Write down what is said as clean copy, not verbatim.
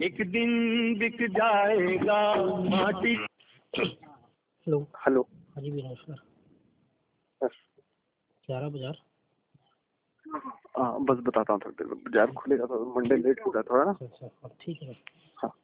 एक दिन बिक जाएगा माटी। Hello hello. हाँ जी भैया नमस्कार। सर क्यारा बाजार। हाँ बस बताता हूँ थोड़ी देर में, बाजार खुलेगा तो मंडे लेट होगा थोड़ा ना। अच्छा ठीक है। हाँ।